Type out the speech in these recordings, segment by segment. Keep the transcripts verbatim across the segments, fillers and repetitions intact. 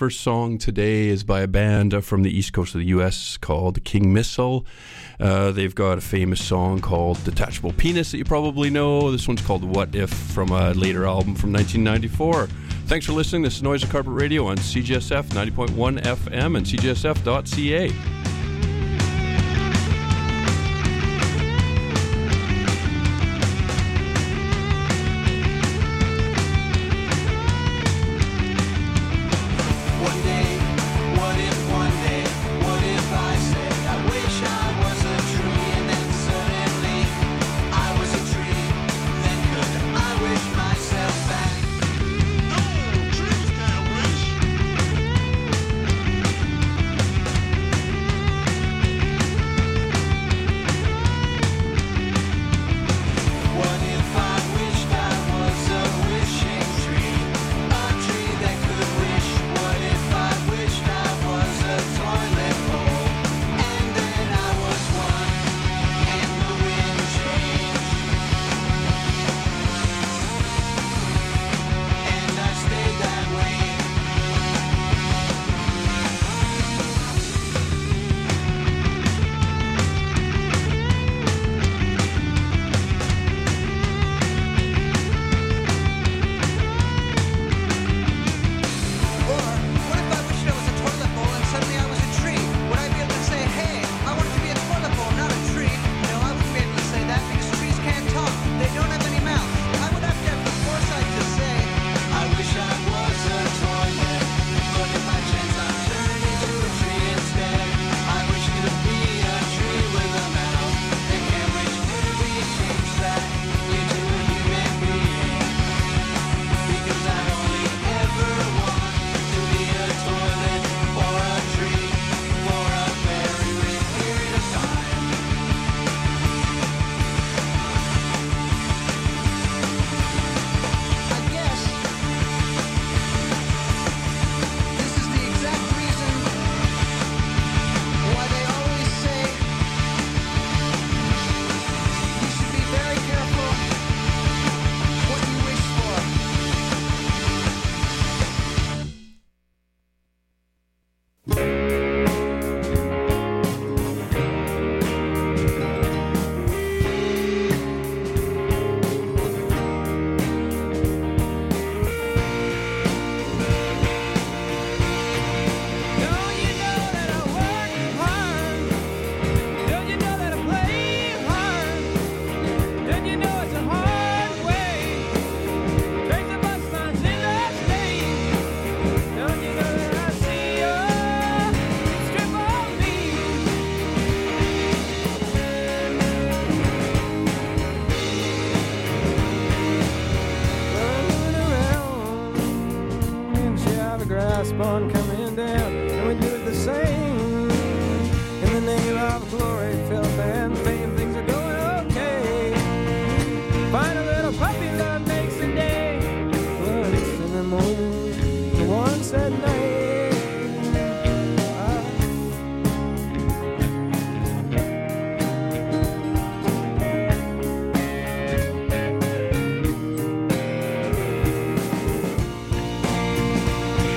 first song today is by a band uh, from the east coast of the U S called King Missile. Uh, they've got a famous song called Detachable Penis that you probably know. This one's called What If from a later album from nineteen ninety-four. Thanks for listening. This is Noise and Carpet Radio on C G S F ninety point one F M and C G S F dot C A.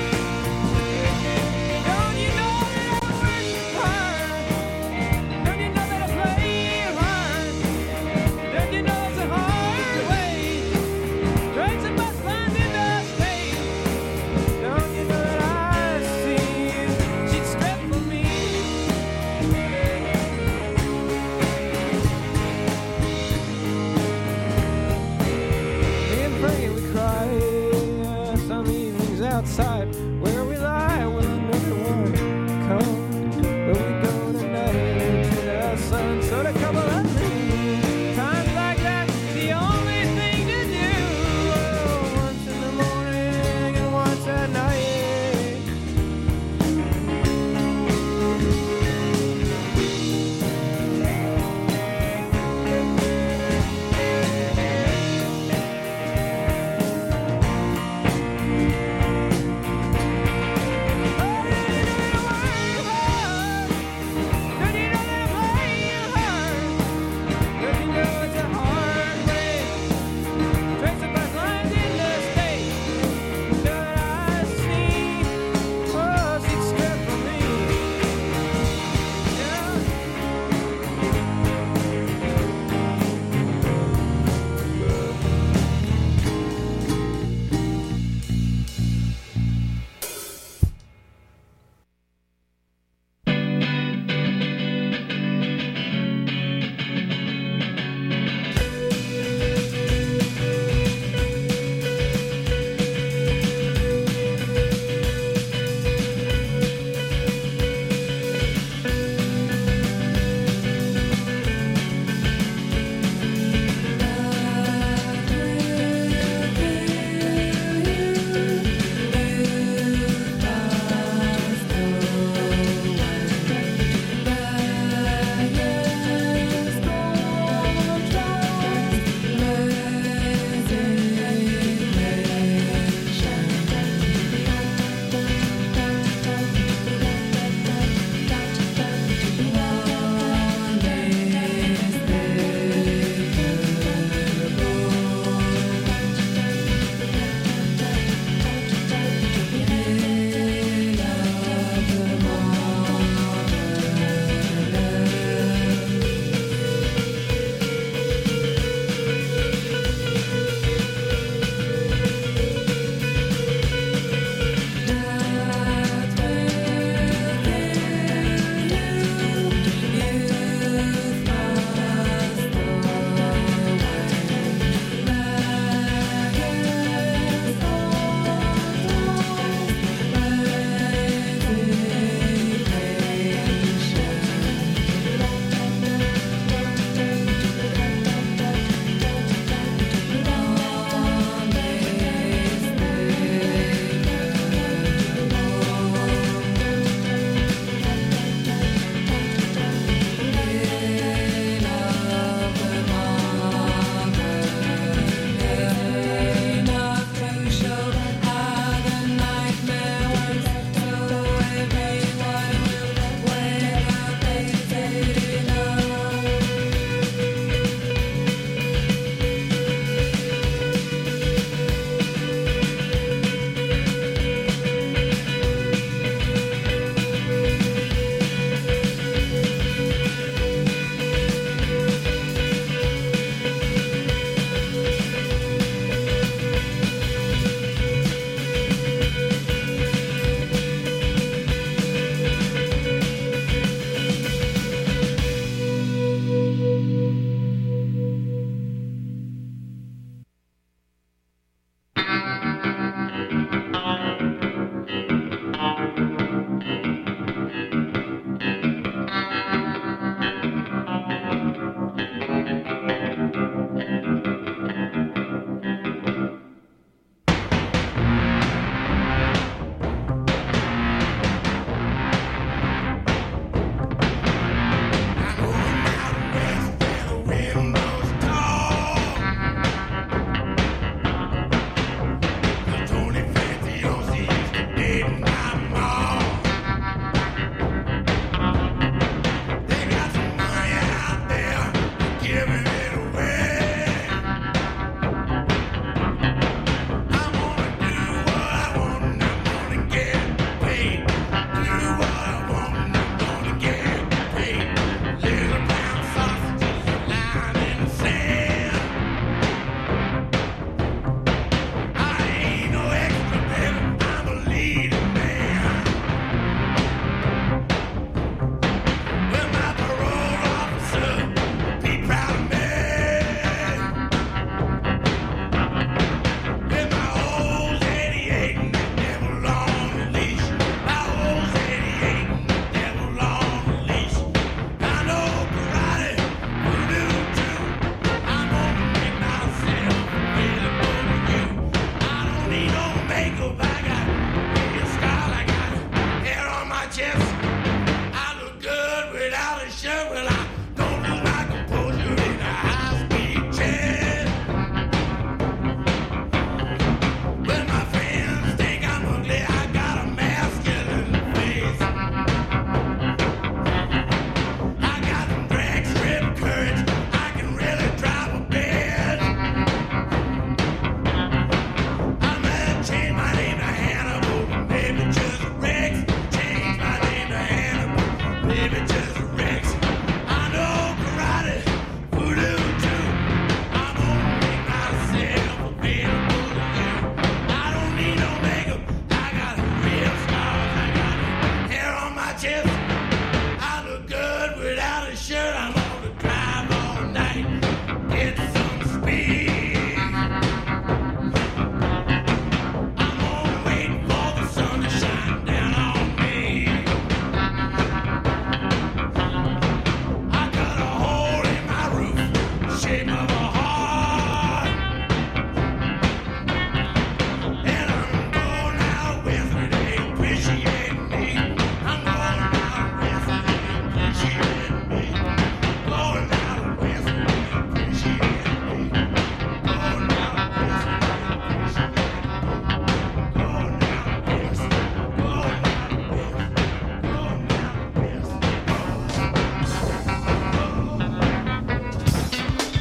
Don't you know that I work hard?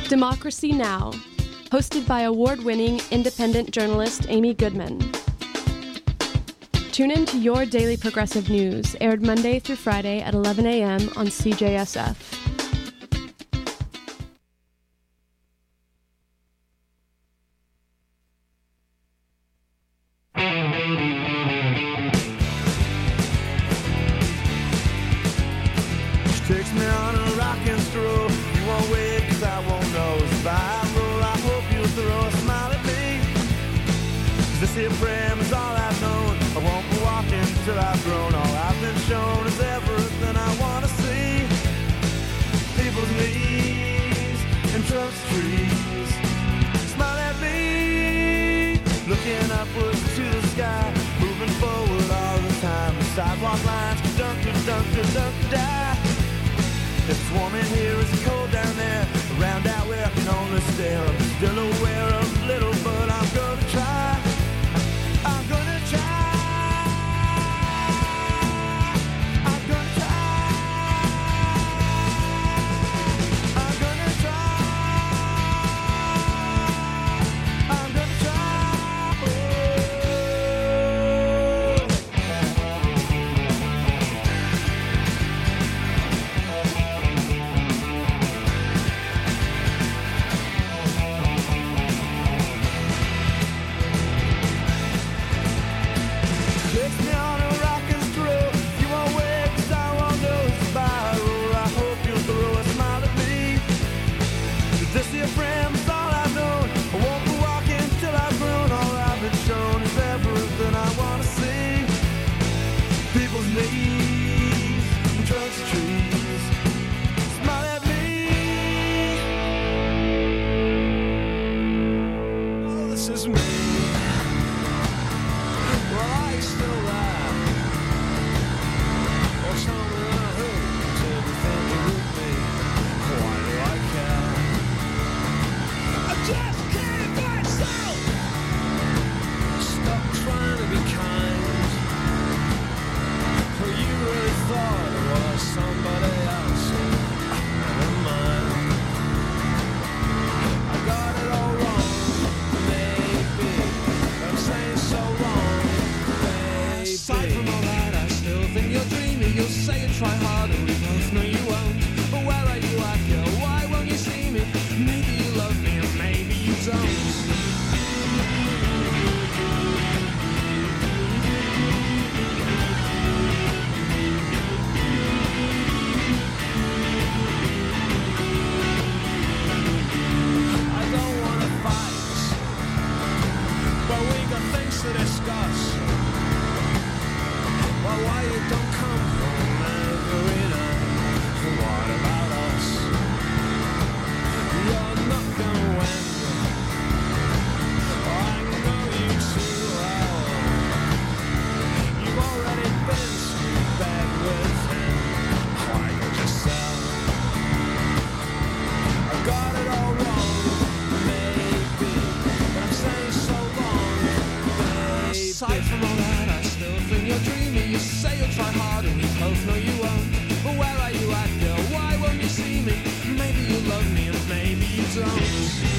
Democracy Now!, hosted by award-winning independent journalist Amy Goodman. Tune in to Your Daily Progressive News, aired Monday through Friday at eleven a.m. on C J S F. Takes me on a rocking stroll. You won't wait, cause I won't know. If I roll, I hope you'll throw a smile at me. Cause this here frame is all I've known. I won't be walking till I've grown. All I've been shown is everything I wanna see. People's knees and trunk trees. Smile at me, looking upwards to the sky. Moving forward all the time. The sidewalk lines, dunk, dunk, dunk, dunk, die. If it's warm in here, it's cold down there. Around out where I can only stare. I'm still aware of little, but I'm gonna try. I'm gonna try. I'm gonna try. I'm gonna try. I'm gonna try. Oh. Takes me on a rocking stroll. You won't wait, cause I won't go spiral. I hope you'll throw a smile at me. Cause this here frame is all I've known. I won't be walking till I've grown. All I've been shown is everything I wanna see. People's knees and trunks of trees. Smile at me. Oh, this is me. Well, I still laugh. Or something I heard to be thinking with me. Why do I care? I just can't myself. Stop trying to be kind. For you really thought it was somebody else. Never mind. I got it all wrong. Maybe I'm saying so wrong. Aside from all that, I still think you're dreaming. You'll say you try harder, we both know you won't. But where are you at, girl? Why won't you see me? Maybe you love me, or maybe you don't. I don't wanna fight, but we got things to discuss. Well, why you don't come home every night? What about us? You're not gonna win. I know you too well. You've already been to bed with him. Why don't you sell? I got it all wrong, maybe, but I'm saying so long, baby. Aside from all that, I still think you're dreaming. You say you'll try harder, we both know you won't. But where are you at, girl? Why won't you see me? Maybe you love me, and maybe you don't.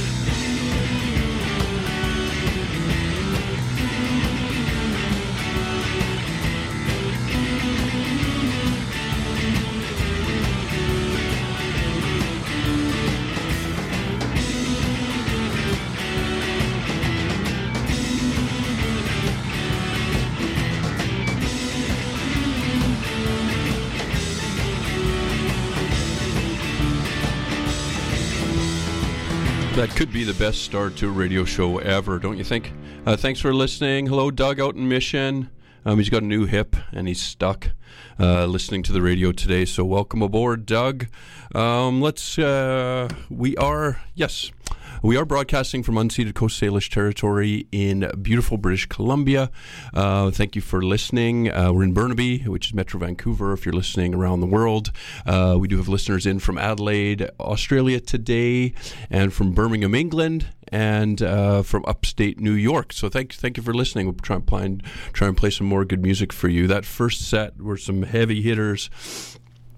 That could be the best start to a radio show ever, don't you think? Uh, thanks for listening. Hello, Doug out in Mission. Um, he's got a new hip and he's stuck uh, listening to the radio today. So welcome aboard, Doug. Um, let's, uh, we are, yes, we are broadcasting from unceded Coast Salish territory in beautiful British Columbia. Uh, thank you for listening. Uh, we're in Burnaby, which is Metro Vancouver, if you're listening around the world. Uh, we do have listeners in from Adelaide, Australia today, and from Birmingham, England, and uh, from upstate New York. So thank, thank you for listening. We'll try and, play, try and play some more good music for you. That first set were some heavy hitters.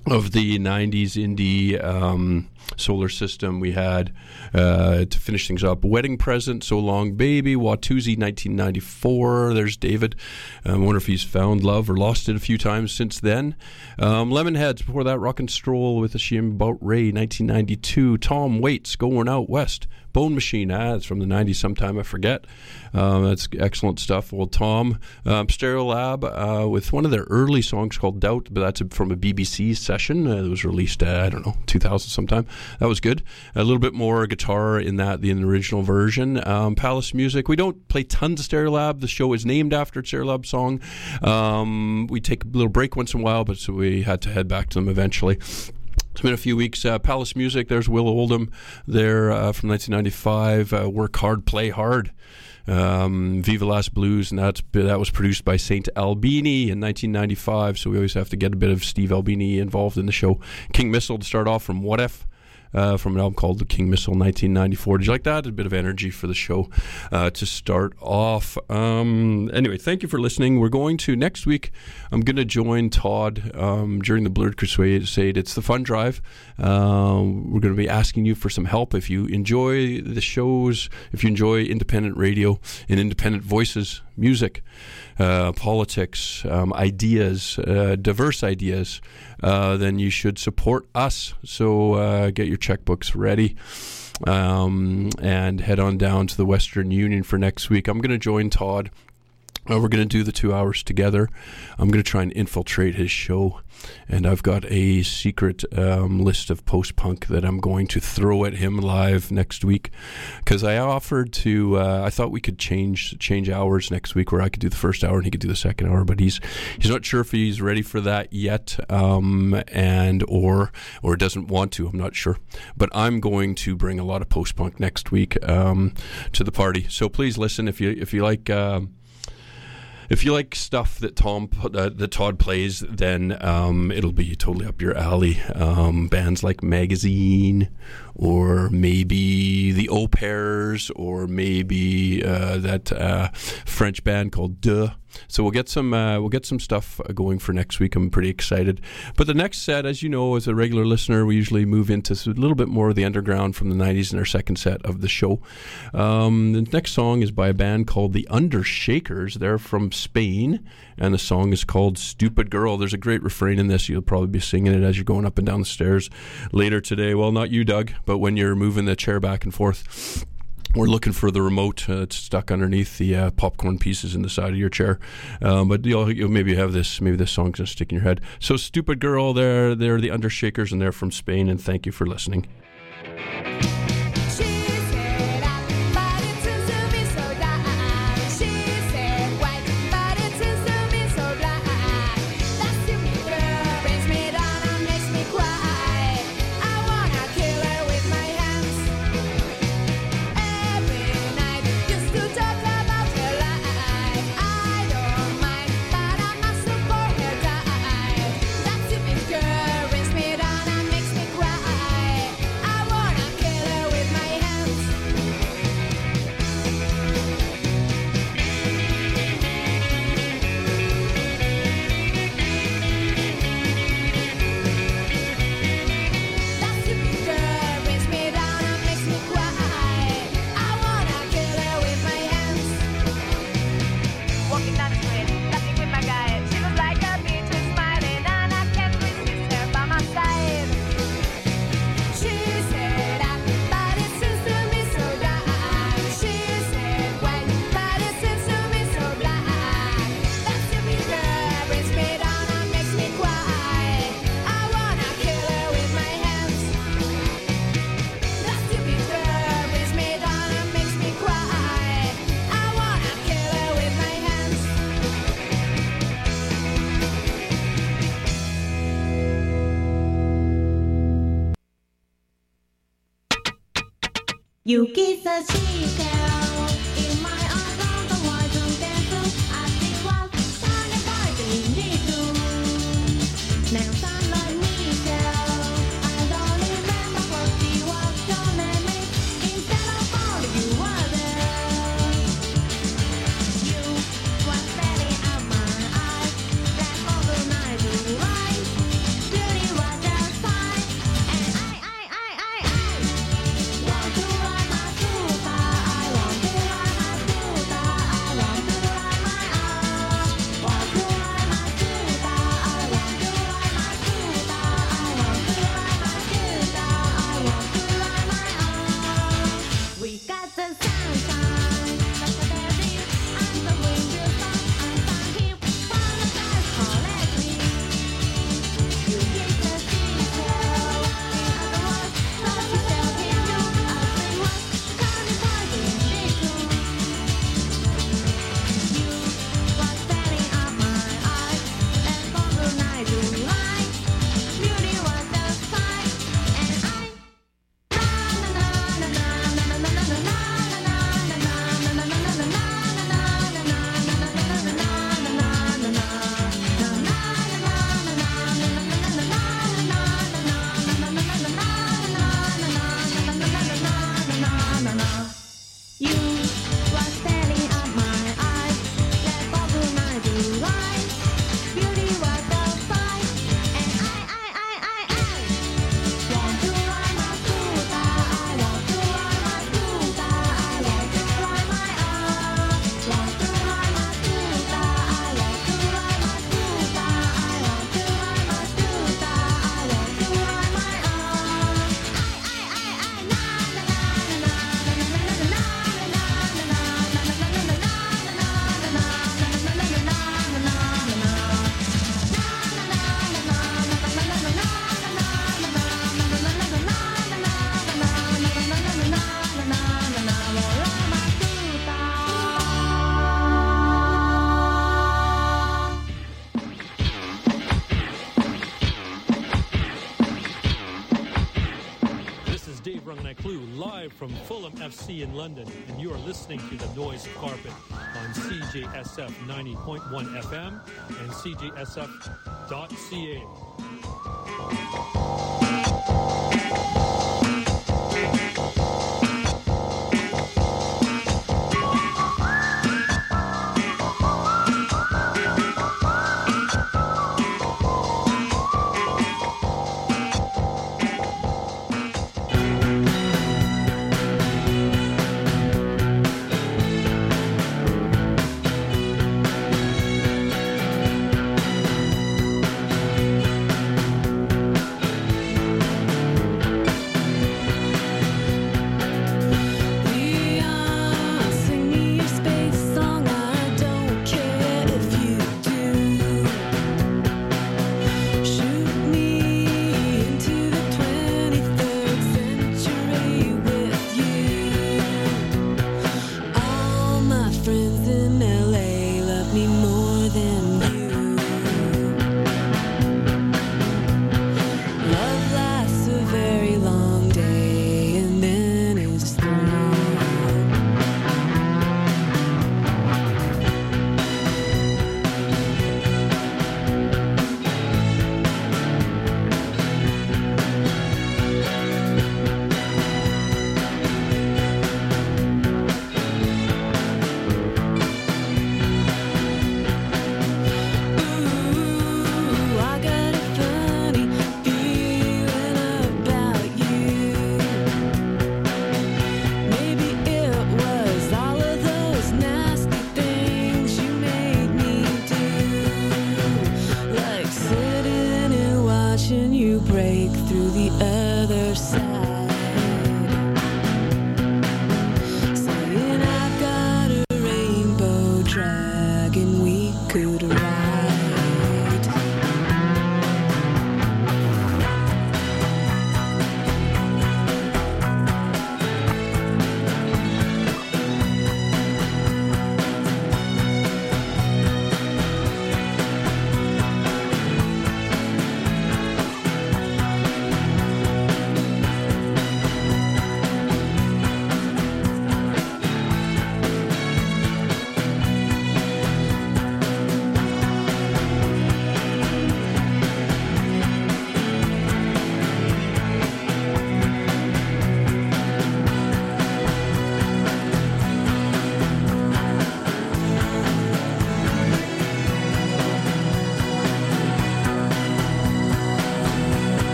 of the nineties indie um, solar system. We had, uh, to finish things up, Wedding Present, So Long Baby, Watusi, nineteen ninety-four. There's David. I wonder if he's found love or lost it a few times since then. Um, Lemonheads, before that, Rock and Stroll with a Shame About Ray, nineteen ninety-two. Tom Waits, Going Out West. Bone Machine, ah, it's from the nineties sometime, I forget. Um, that's excellent stuff. Well, Tom, um, Stereolab uh, with one of their early songs called Doubt, but that's a, from a B B C session. Uh, it was released, uh, I don't know, two thousand sometime. That was good. A little bit more guitar in that than the original version. Um, Palace Music, we don't play tons of Stereolab. The show is named after a Stereolab song. Um, we take a little break once in a while, but so we had to head back to them eventually. It's been a few weeks. Uh, Palace Music, there's Will Oldham there uh, from nineteen ninety-five. Uh, Work Hard, Play Hard. Um, Viva Las Blues, and that's, that was produced by Saint Albini in nineteen ninety-five, so we always have to get a bit of Steve Albini involved in the show. King Missile to start off from What If? Uh, from an album called The King Missile, nineteen ninety-four. Did you like that? A bit of energy for the show uh, to start off. Um, anyway, thank you for listening. We're going to, next week, I'm going to join Todd um, during the Blurred Crusade. It's the Fun Drive. Uh, we're going to be asking you for some help. If you enjoy the shows, if you enjoy independent radio and independent voices, music, uh, politics, um, ideas, uh, diverse ideas, uh, then you should support us. So uh, get your checkbooks ready um, and head on down to the Western Union for next week. I'm going to join Todd. Uh, we're going to do the two hours together. I'm going to try and infiltrate his show. And I've got a secret um, list of post-punk that I'm going to throw at him live next week. Because I offered to, uh, I thought we could change change hours next week where I could do the first hour and he could do the second hour. But he's he's not sure if he's ready for that yet um, and or or doesn't want to. I'm not sure. But I'm going to bring a lot of post-punk next week um, to the party. So please listen if you, if you like... Uh, If you like stuff that Tom, uh, that Todd plays, then um, it'll be totally up your alley. Um, bands like Magazine, or maybe the Au Pairs, or maybe uh, that uh, French band called Deux. So we'll get some uh, we'll get some stuff going for next week. I'm pretty excited. But the next set, as you know, as a regular listener, we usually move into a little bit more of the underground from the nineties in our second set of the show. Um, the next song is by a band called the Undershakers. They're from Spain, and the song is called Stupid Girl. There's a great refrain in this. You'll probably be singing it as you're going up and down the stairs later today. Well, not you, Doug, but when you're moving the chair back and forth. We're looking for the remote. Uh, it's stuck underneath the uh, popcorn pieces in the side of your chair. Um, but you'll, you'll maybe have this. Maybe this song's going to stick in your head. So Stupid Girl, they're, they're the Undershakers, and they're from Spain. And thank you for listening. You kiss a she-tail in my arms on the wide room dance. I see what sunny biting me too. Now sunlight me tell. I don't remember what she was telling me. Instead of all you were there. You was steady at my eyes. That all the night you right. Beauty was Joanna Clue, live from Fulham F C in London, and you are listening to The Noise Carpet on C J S F ninety point one F M and C J S F dot C A.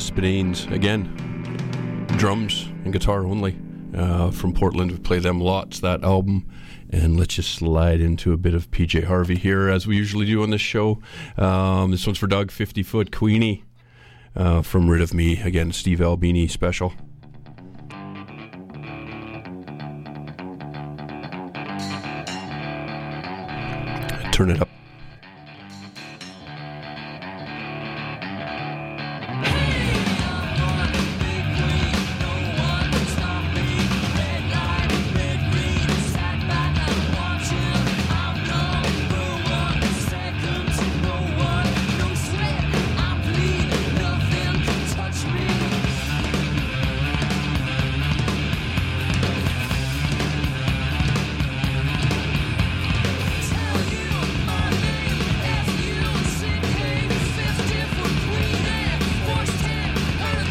Spinanes. Again, drums and guitar only. Uh, from Portland, we play them lots, that album. And let's just slide into a bit of P J Harvey here, as we usually do on this show. Um, this one's for Doug, fifty foot Queenie, uh, from Rid of Me. Again, Steve Albini special. Turn it up.